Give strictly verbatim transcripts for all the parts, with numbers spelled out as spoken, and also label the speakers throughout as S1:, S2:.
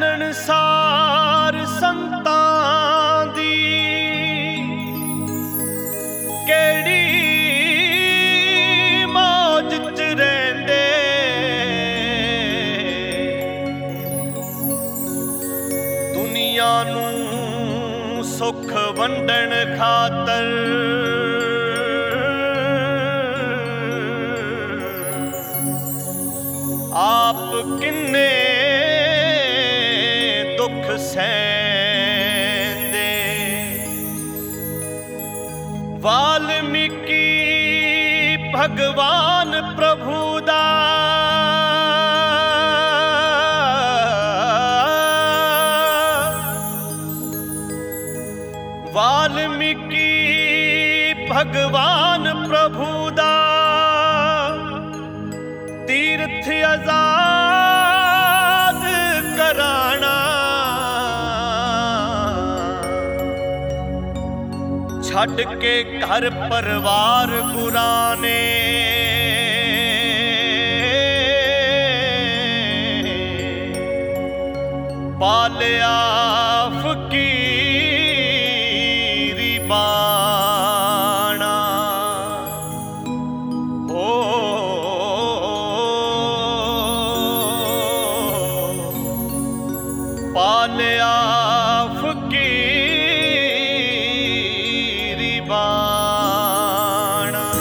S1: ਨਨਸਾਰ ਸੰਤਾਂ ਦੀ ਕਿਹੜੀ ਮੌਜ ਚ ਰਹਿੰਦੇ, ਦੁਨੀਆ ਨੂੰ ਸੁੱਖ ਵੰਡਣ ਖਾਤਰ ਆਪ ਕਿੰਨੇ ਦੁੱਖ ਸਹਿੰਦੇ। ਵਾਲਮੀਕੀ ਭਗਵਾਨ ਪ੍ਰਭੂ ਦਾ ਵਾਲਮੀਕੀ ਭਗਵਾਨ ਪ੍ਰਭੂ ਦਾ ਤੀਰਥ ਆਜ਼ਾਦ ਕਰਾਣਾ, ਛੱਡ ਕੇ ਘਰ ਪਰਿਵਾਰ ਗੁਰਾਂ ਨੇ ਪਾਲਿਆ ਫਕੀਰੀ ਬਾਣਾ। ਹੋ ਪਾਲਿਆ ਫਕੀਰੀ ਬਾਣਾ।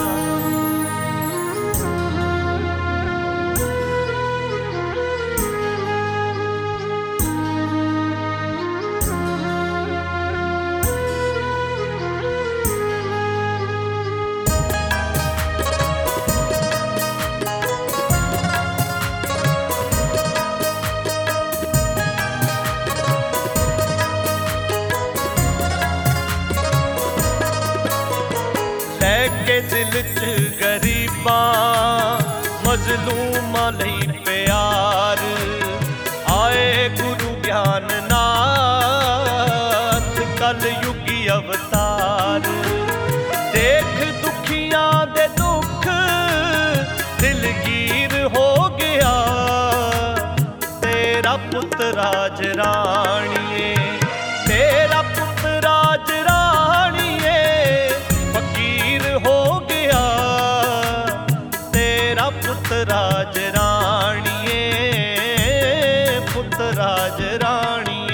S1: ਲੈ ਕੇ ਦਿਲ ਚ ਗਰੀਬਾਂ ਮਜ਼ਲੂਮਾਂ ਲਈ ਪਿਆਰ, ਆਏ ਗੁਰੂ ਗਿਆਨਨਾਥ ਕਲਯੁਗੀ ਅਵਤਾਰ। ਦੇਖ ਦੁਖੀਆਂ ਦੇ ਦੁੱਖ ਦਿਲਗੀਰ ਹੋ ਗਿਆ, ਤੇਰਾ ਪੁੱਤ ਰਾਜ ਰਾਣੀਏ, ਤੇਰਾ ਪੁੱਤ ਰਾਜ ਰਾਣੀਏ ਫਕੀਰ ਹੋ ਗਿਆ, ਤੇਰਾ ਪੁੱਤ ਰਾਜ ਰਾਣੀਏ, ਪੁੱਤ ਰਾਜ ਰਾਣੀਏ।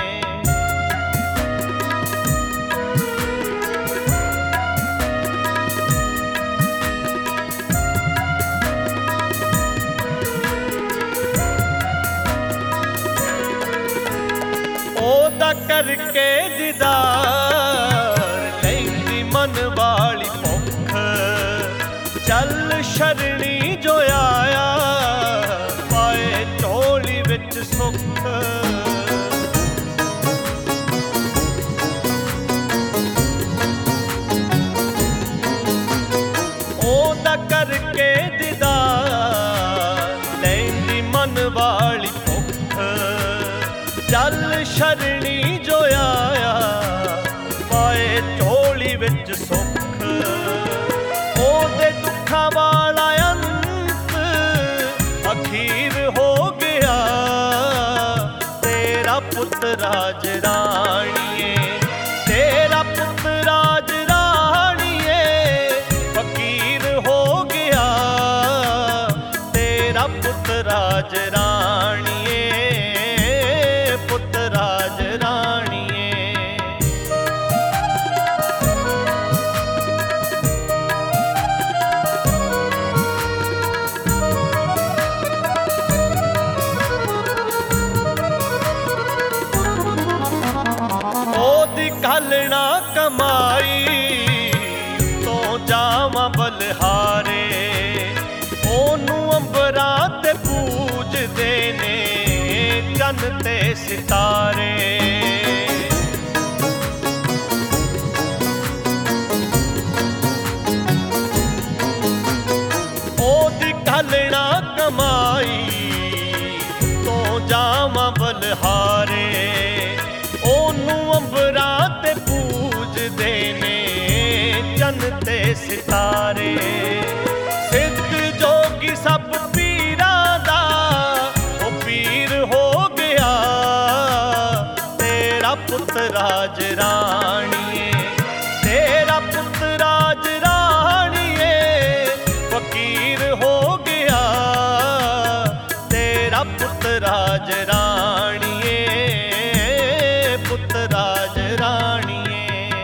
S1: ਉਹਦਾ ਕਰਕੇ ਦੀਦਾਰ ਲੈਂਦੀ ਮਨ ਵਾਲੀ ਭੁੱਖ, ਚੱਲ ਸ਼ਰਣੀ ਜੋ ਆਇਆ ਪਾਏ ਝੋਲੀ ਵਿੱਚ ਸੁੱਖ। ਉਹਦਾ ਕਰਕੇ ਦੀਦਾਰ ਲੈਂਦੀ ਮਨ ਵਾਲੀ ਭੁੱਖ, ਚੱਲ ਸ਼ਰਣੀ ਜੋ ਆਇਆ ਪਾਏ ਝੋਲੀ ਵਿੱਚ ਸੁੱਖ। ਉਹਦੇ ਦੁੱਖਾਂ ਵਾਲਾ ਅੰਤ ਅਖੀਰ ਹੋ ਗਿਆ, ਤੇਰਾ ਪੁੱਤ ਰਾਜ ਰਾਣੀਏ, ਤੇਰਾ ਪੁੱਤ ਰਾਜ ਰਾਣੀਏ ਫਕੀਰ ਹੋ ਗਿਆ, ਤੇਰਾ ਪੁੱਤ ਰਾਜ ਰਾਣੀਏ, ਪੁੱਤ ਰਾਜ ਰਾਣੀਏ। ਉਹਦੀ ਗੱਲ ਨਾ ਕਮਾਈ ਤੋਂ ਜਾਵਾਂ ਬਲਿਹਾਰੇ, ਉਹਨੂੰ ਅੰਬਰਾਂ ਤੇ ਪੂਜਦੇ ਨੇ ਚੰਨ ਤੇ ਸਿਤਾਰੇ। ਉਹਦੀ ਗੱਲ ਨਾ ਕਮਾਈ ਤੋਂ ਜਾਵਾਂ ਬਲਿਹਾਰੇ, ਉਹਨੂੰ ਅੰਬਰਾਂ ਤੇ ਪੂਜਦੇ ਨੇ ਚੰਨ ਤੇ ਸਿਤਾਰੇ। ਸਿੱਧ ਜੋਗੀ ਸਭ ਪੀਰਾਂ ਦਾ ਉਹ ਪੀਰ ਹੋ ਗਿਆ, ਰਾਜ ਰਾਣੀਏ, ਪੁੱਤ ਰਾਜ ਰਾਣੀਏ।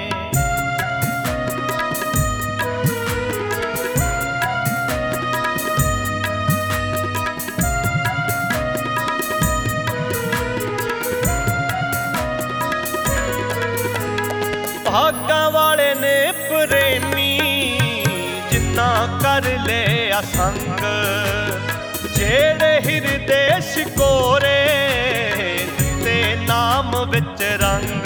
S1: ਭਾਗਾਂ ਵਾਲੇ ਨੇ ਪ੍ਰੇਮੀ ਜਿੰਨਾ ਕਰ ਲਿਆ ਸੰਗ, ਜਿਹੜੇ ਹਿਰਦੇ ਸ਼ਿਕੋਰੇ ਦਿੱਤੇ ਨਾਮ ਵਿੱਚ ਰੰਗ।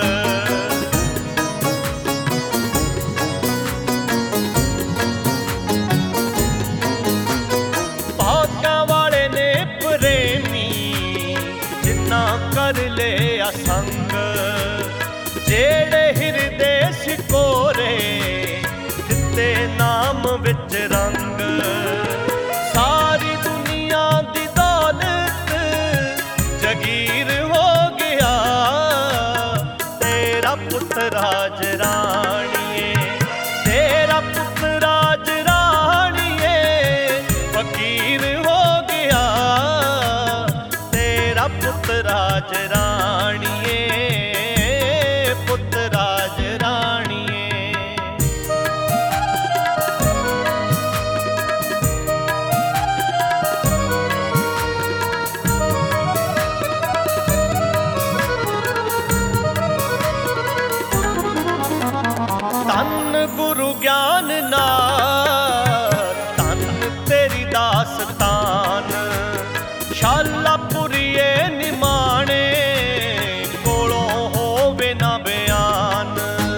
S1: ਭਾਗਾਂ ਵਾਲੇ ਨੇ ਪ੍ਰੇਮੀ ਜਿੰਨਾ ਕਰ ਲਿਆ ਸੰਗ, ਜਿਹੜੇ ਹਿਰਦੇ ਸ਼ਿਕੋਰੇ ਦਿੱਤੇ ਨਾਮ ਵਿੱਚ ਰੰਗ। ਸਾਰੀ ਦੁਨੀਆ ਦੀ ਦੌਲਤ ਜਗੀਰ ਹੋ ਗਿਆ, ਤੇਰਾ ਪੁੱਤ ਰਾਜ ਰਾਣੀਏ, ਤੇਰਾ ਪੁੱਤ ਰਾਜ ਰਾਣੀਏ। ਫਕੀਰ ਹੋ ਗਿਆ ਤੇਰਾ ਪੁੱਤ ਰਾਜ ਰਾਣੀਏ, ਪੁੱਤ ਰਾਜ ਰਾਣੀਏ। ਧੰਨ ਗੁਰੂ ਗਿਆਨ ਨਾਥ, ਧੰਨ ਤੇਰੀ ਦਾਸਤਾਨ। ਸ਼ਾਲਾਪੁਰੀਏ ਨਿਮਾਣੇ ਕੋਲੋਂ ਹੋਵੇ ਨਾ ਬਿਆਨ।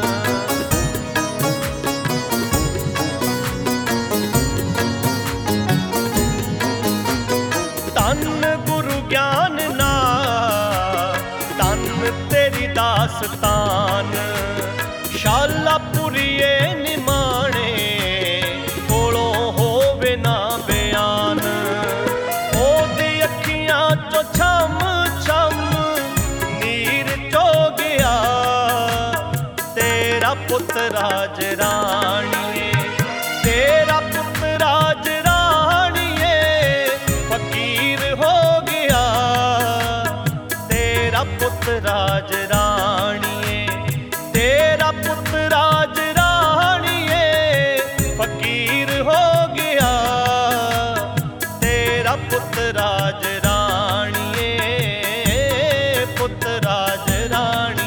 S1: ਧੰਨ ਗੁਰੂ ਗਿਆਨ ਨਾਥ, ਧੰਨ ਤੇਰੀ ਦਾਸਤਾਨ। ਸ਼ਾਲਾਪੁਰੀਏ ਨਿਮਾਣੇ ਕੋਲੋਂ ਹੋਵੇ ਨਾ ਬਿਆਨ। ਉਹਦੀ ਅੱਖੀਆਂ ਚੋਂ ਛਮ ਛਮ ਨੀਰ ਚੋ ਗਿਆ, ਤੇਰਾ ਪੁੱਤ ਰਾਜ ਰਾਣੀਏ, ਤੇਰਾ ਪੁੱਤ ਰਾਜ ਰਾਣੀਏ। ਫਕੀਰ ਹੋ ਗਿਆ ਤੇਰਾ ਪੁੱਤ ਰਾਜ ਰਾਣੀਏ, ਤੇਰਾ ਪੁੱਤ ਰਾਜ ਰਾਣੀਏ। ਫਕੀਰ ਹੋ ਗਿਆ ਤੇਰਾ ਪੁੱਤ ਰਾਜ ਰਾਣੀਏ, ਪੁੱਤ ਰਾਜ ਰਾਣੀ।